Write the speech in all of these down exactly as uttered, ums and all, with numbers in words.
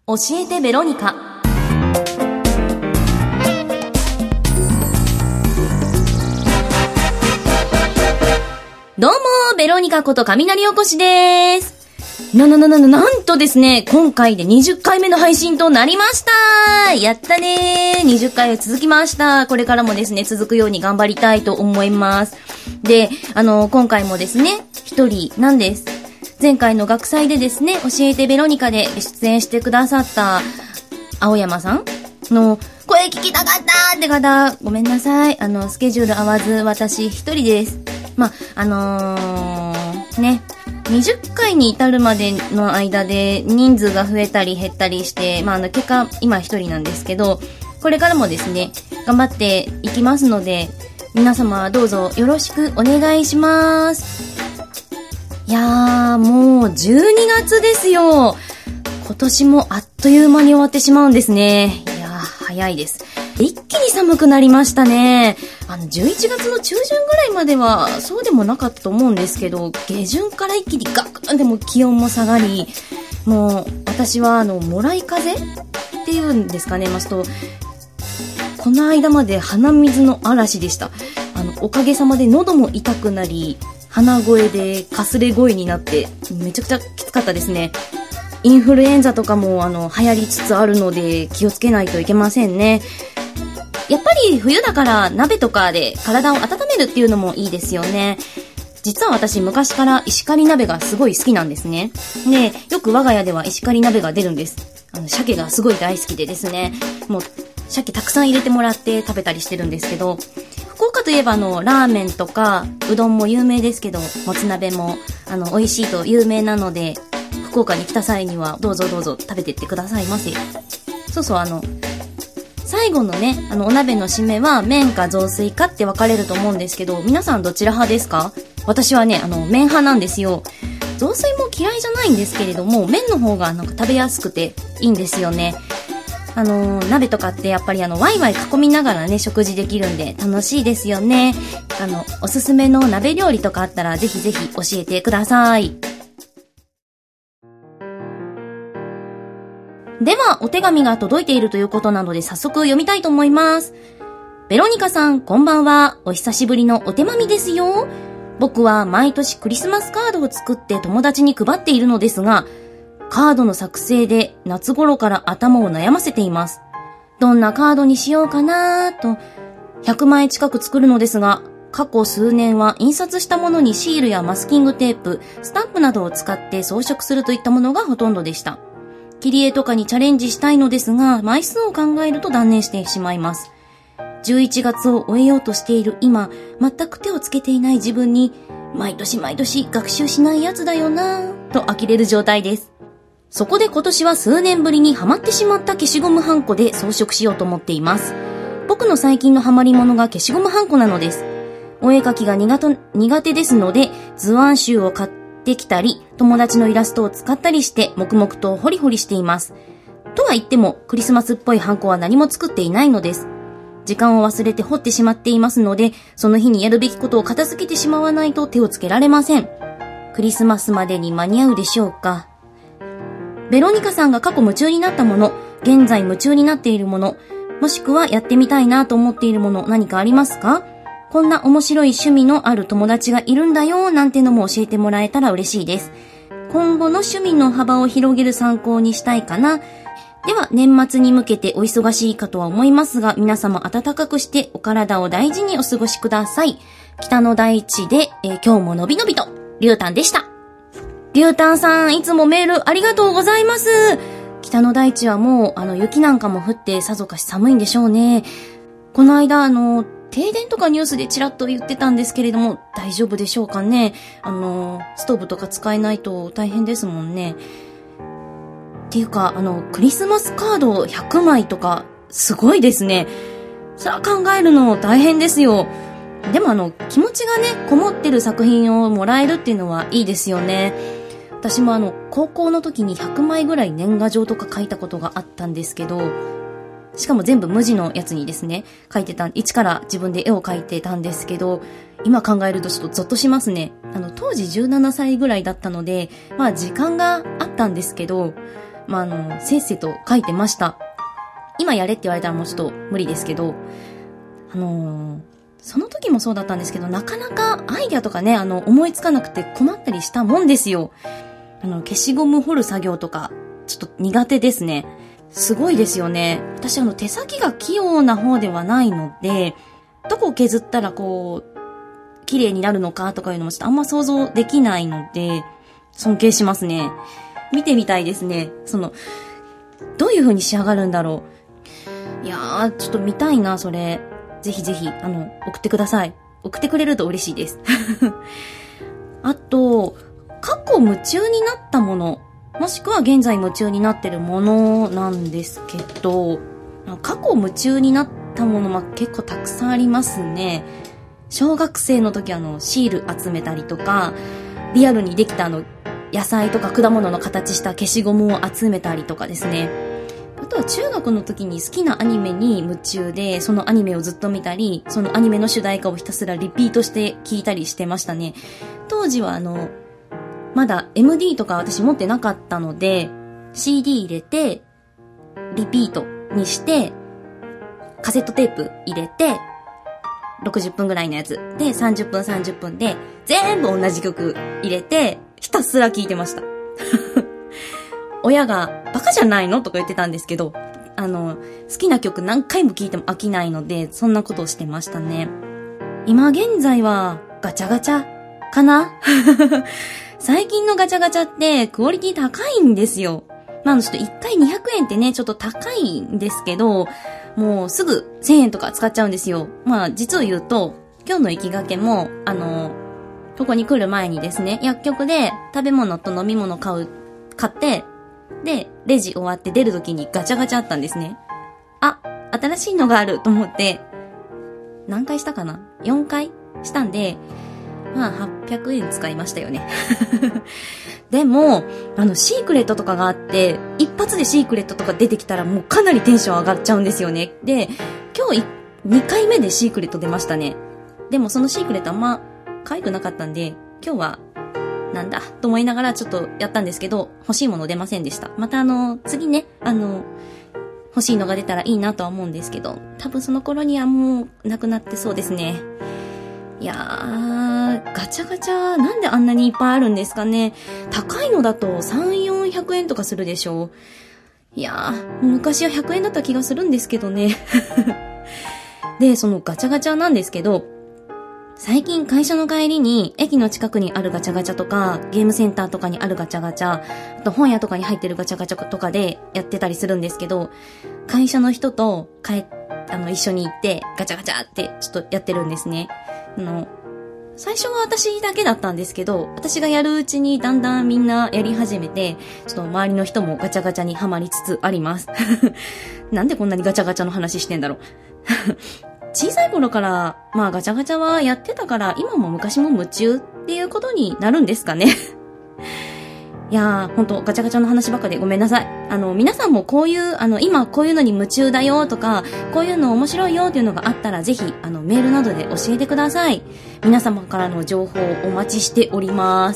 教えてベロニカ。どうもベロニカこと雷おこしです。ななななななんとですね、今回でにじゅっかいめの配信となりました。やったねー。にじゅっかい続きました。これからもですね、続くように頑張りたいと思います。で、あの今回もですね、一人なんです。前回の学祭でですね、教えてベロニカで出演してくださった青山さんの声聞きたかったって方、ごめんなさい。あの、スケジュール合わず私一人です。まあ、あのー、ね、にじゅっかいに至るまでの間で人数が増えたり減ったりして、まあ、あの、結果、今一人なんですけど、これからもですね、頑張っていきますので、皆様どうぞよろしくお願いします。いやー、もうじゅうにがつですよ。今年もあっという間に終わってしまうんですね。いやー、早いです。一気に寒くなりましたね。あの、じゅういちがつの中旬ぐらいまではそうでもなかったと思うんですけど、下旬から一気にガクンでも気温も下がり、もう私はあの、もらい風っていうんですかね、ますと、この間まで鼻水の嵐でした。あの、おかげさまで喉も痛くなり、鼻声でかすれ声になってめちゃくちゃきつかったですね。インフルエンザとかもあの流行りつつあるので気をつけないといけませんね。やっぱり冬だから鍋とかで体を温めるっていうのもいいですよね。実は私昔から石狩鍋がすごい好きなんですね。で、よく我が家では石狩鍋が出るんです。あの鮭がすごい大好きでですね、もう鮭たくさん入れてもらって食べたりしてるんですけど、福岡といえばあのラーメンとかうどんも有名ですけど、もつ鍋もあの美味しいと有名なので、福岡に来た際にはどうぞどうぞ食べてってくださいませ。そうそう、あの最後のね、あのお鍋の締めは麺か雑炊かって分かれると思うんですけど、皆さんどちら派ですか？私はね、あの麺派なんですよ。雑炊も嫌いじゃないんですけれども、麺の方がなんか食べやすくていいんですよね。あのー、鍋とかってやっぱりあのワイワイ囲みながらね食事できるんで楽しいですよね。あのおすすめの鍋料理とかあったらぜひぜひ教えてください。ではお手紙が届いているということなので早速読みたいと思います。ベロニカさん、こんばんは。お久しぶりのお手紙ですよ。僕は毎年クリスマスカードを作って友達に配っているのですが、カードの作成で夏頃から頭を悩ませています。どんなカードにしようかなーと、ひゃくまい近く作るのですが、過去数年は印刷したものにシールやマスキングテープ、スタンプなどを使って装飾するといったものがほとんどでした。切り絵とかにチャレンジしたいのですが、枚数を考えると断念してしまいます。じゅういちがつを終えようとしている今、全く手をつけていない自分に、毎年毎年学習しないやつだよなーと呆れる状態です。そこで今年は数年ぶりにハマってしまった消しゴムはんこで装飾しようと思っています。僕の最近のハマり物が消しゴムはんこなのです。お絵描きが苦手、苦手ですので、図案集を買ってきたり、友達のイラストを使ったりして黙々とホリホリしています。とは言っても、クリスマスっぽいはんこは何も作っていないのです。時間を忘れて掘ってしまっていますので、その日にやるべきことを片付けてしまわないと手をつけられません。クリスマスまでに間に合うでしょうか。ベロニカさんが過去夢中になったもの、現在夢中になっているもの、もしくはやってみたいなと思っているもの、何かありますか？こんな面白い趣味のある友達がいるんだよなんてのも教えてもらえたら嬉しいです。今後の趣味の幅を広げる参考にしたいかな。では年末に向けてお忙しいかとは思いますが、皆様暖かくしてお体を大事にお過ごしください。北の大地で、えー、今日ものびのびと、りゅうたんでした。りゅうたんさん、いつもメールありがとうございます。北の大地はもうあの雪なんかも降ってさぞかし寒いんでしょうね。この間あの停電とかニュースでちらっと言ってたんですけれども、大丈夫でしょうかね。あのストーブとか使えないと大変ですもんね。っていうかあのクリスマスカードひゃくまいとかすごいですね。さあ考えるの大変ですよ。でもあの気持ちがねこもってる作品をもらえるっていうのはいいですよね。私もあの高校の時にひゃくまいぐらい年賀状とか書いたことがあったんですけど、しかも全部無地のやつにですね書いてた、一から自分で絵を描いてたんですけど、今考えるとちょっとゾッとしますね。あの当時じゅうななさいぐらいだったので、まあ時間があったんですけど、 まあ、あの、せっせと書いてました。今やれって言われたらもうちょっと無理ですけど、あのー、その時もそうだったんですけど、なかなかアイデアとかね、あの、思いつかなくて困ったりしたもんですよ。あの、消しゴム掘る作業とか、ちょっと苦手ですね。すごいですよね。私あの、手先が器用な方ではないので、どこを削ったらこう、綺麗になるのかとかいうのもちょっとあんま想像できないので、尊敬しますね。見てみたいですね。その、どういう風に仕上がるんだろう。いやー、ちょっと見たいな、それ。ぜひぜひ、あの、送ってください。送ってくれると嬉しいです。あと、過去夢中になったもの、もしくは現在夢中になってるものなんですけど、過去夢中になったもの、まあ、結構たくさんありますね。小学生の時あの、シール集めたりとか、リアルにできたあの、野菜とか果物の形した消しゴムを集めたりとかですね。あとは中学の時に好きなアニメに夢中で、そのアニメをずっと見たり、そのアニメの主題歌をひたすらリピートして聴いたりしてましたね。当時はあの、まだ エムディー とか私持ってなかったので、シーディー 入れて、リピートにして、カセットテープ入れて、ろくじゅっぷんぐらいのやつでさんじゅっぷんさんじゅっぷんで全部同じ曲入れてひたすら聴いてました親がバカじゃないのとか言ってたんですけど、あの好きな曲何回も聴いても飽きないのでそんなことをしてましたね。今現在はガチャガチャかな最近のガチャガチャってクオリティ高いんですよ。まあちょっといっかいにひゃくえんってねちょっと高いんですけど、もうすぐせんえんとか使っちゃうんですよ。まあ実を言うと、今日の行きがけも、あの、ここに来る前にですね、薬局で食べ物と飲み物買う、買って、で、レジ終わって出る時にガチャガチャあったんですね。あ、新しいのがあると思って、何回したかな ?よん 回したんで、まあはっぴゃくえん使いましたよね。でも、あの、シークレットとかがあって、一発でシークレットとか出てきたらもうかなりテンション上がっちゃうんですよね。で、今日にかいめでシークレット出ましたね。でもそのシークレットあんま可愛くなかったんで、今日は、なんだ、と思いながらちょっとやったんですけど、欲しいもの出ませんでした。またあの、次ね、あの、欲しいのが出たらいいなとは思うんですけど、多分その頃にはもうなくなってそうですね。いやー、ガチャガチャ、なんであんなにいっぱいあるんですかね。高いのだとさん、よんひゃくえんとかするでしょ。いやー、昔はひゃくえんだった気がするんですけどね。で、そのガチャガチャなんですけど、最近会社の帰りに駅の近くにあるガチャガチャとか、ゲームセンターとかにあるガチャガチャ、あと本屋とかに入ってるガチャガチャとかでやってたりするんですけど、会社の人と帰あの一緒に行ってガチャガチャってちょっとやってるんですね。あの最初は私だけだったんですけど、私がやるうちにだんだんみんなやり始めて、ちょっと周りの人もガチャガチャにハマりつつあります。なんでこんなにガチャガチャの話してんだろう。小さい頃から、まあガチャガチャはやってたから、今も昔も夢中っていうことになるんですかね。いやー、ほんとガチャガチャの話ばっかでごめんなさい。あの、皆さんもこういう、あの、今こういうのに夢中だよとか、こういうの面白いよっていうのがあったら、ぜひ、あの、メールなどで教えてください。皆様からの情報をお待ちしております。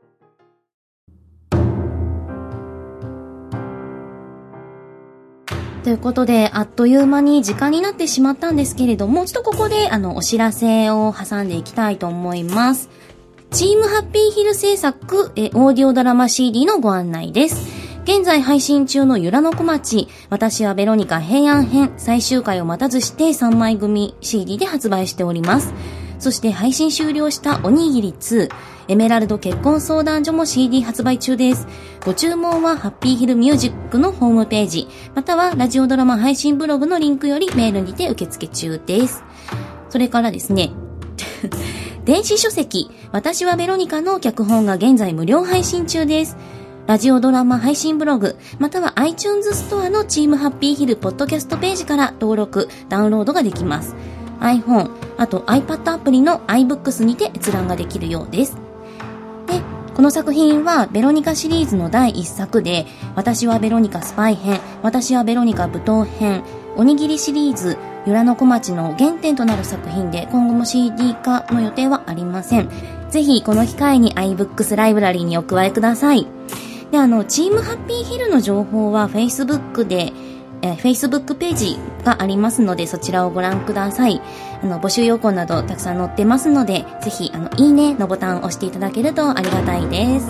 ということで、あっという間に時間になってしまったんですけれども、ちょっとここで、あの、お知らせを挟んでいきたいと思います。チームハッピーヒル制作えオーディオドラマ シーディー のご案内です。現在配信中のゆらのこまち、私はベロニカ平安編最終回を待たずしてさんまい組 シーディー で発売しております。そして配信終了したおにぎりツー、エメラルド結婚相談所も シーディー 発売中です。ご注文はハッピーヒルミュージックのホームページ、またはラジオドラマ配信ブログのリンクよりメールにて受付中です。それからですね、電子書籍、私はベロニカの脚本が現在無料配信中です。ラジオドラマ配信ブログ、または iTunes ストアのチームハッピーヒルポッドキャストページから登録、ダウンロードができます。iPhone、あと iPad アプリの iBooks にて閲覧ができるようです。で、この作品はベロニカシリーズのだいいっさくで、私はベロニカスパイ編、私はベロニカ舞踏編、おにぎりシリーズ、ゆらのこまちの原点となる作品で、今後も シーディー 化の予定はありません。ぜひこの機会に iBooks ライブラリーにお加えください。 で、あの、チームハッピーヒルの情報は Facebook で、えー、Facebook ページがありますので、そちらをご覧ください。あの、募集要項などたくさん載ってますので、ぜひ、あの、いいねのボタンを押していただけるとありがたいです。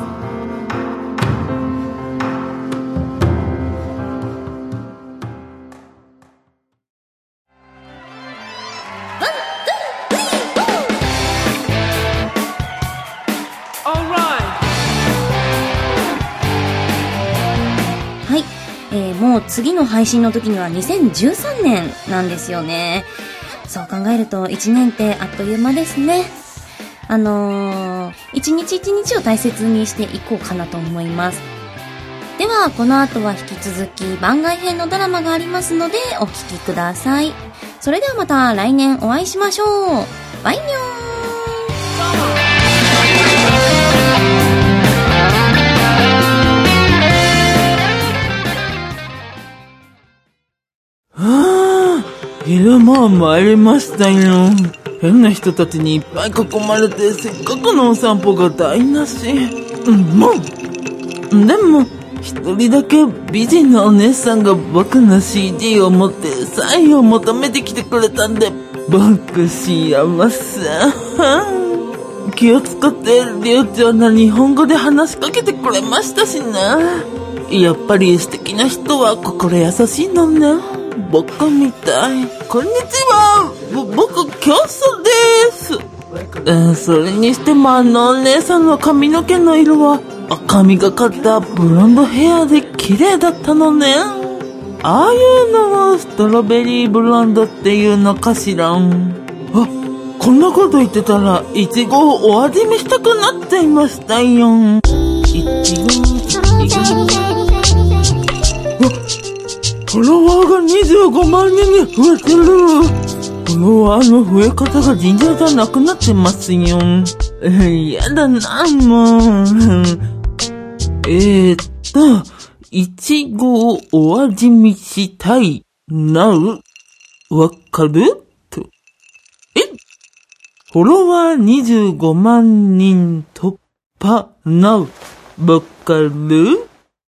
もう次の配信の時にはにせんじゅうさんねんなんですよね。そう考えるといちねんってあっという間ですね。あのー、一日一日を大切にしていこうかなと思います。ではこの後は引き続き番外編のドラマがありますのでお聞きください。それではまた来年お会いしましょう。バイニョーン。 昼間参りましたよ。変な人たちにいっぱい囲まれて、せっかくのお散歩が台無し。うん、もうでも一人だけ美人なお姉さんが僕の シーディー を持ってサインを求めてきてくれたんで、僕幸せ。気を使ってりょうちゃんが日本語で話しかけてくれましたしね。やっぱり素敵な人は心優しいのね。僕みたい。こんにちは。ぼ僕教祖です。えー、それにしてもあのお姉さんの髪の毛の色は赤みがかったブロンドヘアで綺麗だったのね。ああいうのをストロベリーブロンドっていうのかしら。あ、こんなこと言ってたらイチゴをお味見したくなっちゃいましたよ。イチゴイチゴ。フォロワーがにじゅうごまんにんに増えてる。フォロワーの増え方が尋常じゃなくなってますよ。えー、やだな、もう。えーっと、いちごをお味見したいなう。わかると。えフォロワーにじゅうごまんにん突破なう。わかる？うん。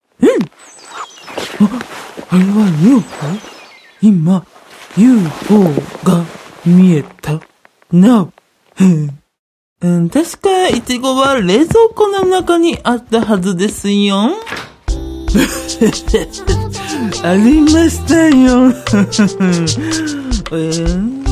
あ、あれは ユーフォー？ 今、ユーフォー が見えた。なお。うん、確か、イチゴは冷蔵庫の中にあったはずですよ。ありましたよ。えー、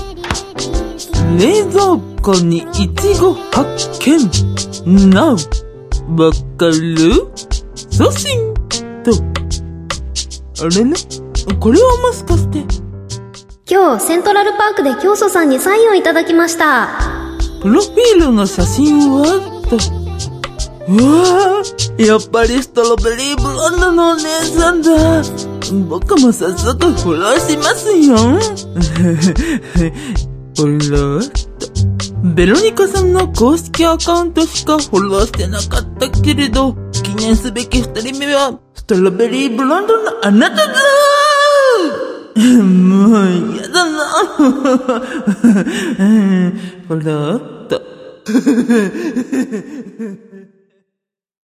冷蔵庫にイチゴ発見。なお。わかる？送信と。あれね、これはもしかして。 今日セントラルパークで教祖さんにサインをいただきました。 プロフィールの写真はと。うわー、やっぱりストロベリーブロンドのお姉さんだ。僕も早速フォローしますよ。フォローと。ベロニカさんの公式アカウントしかフォローしてなかったけれど、記念すべき二人目はストロベリーブロンドのあなただー。もうやだな。フォローっと。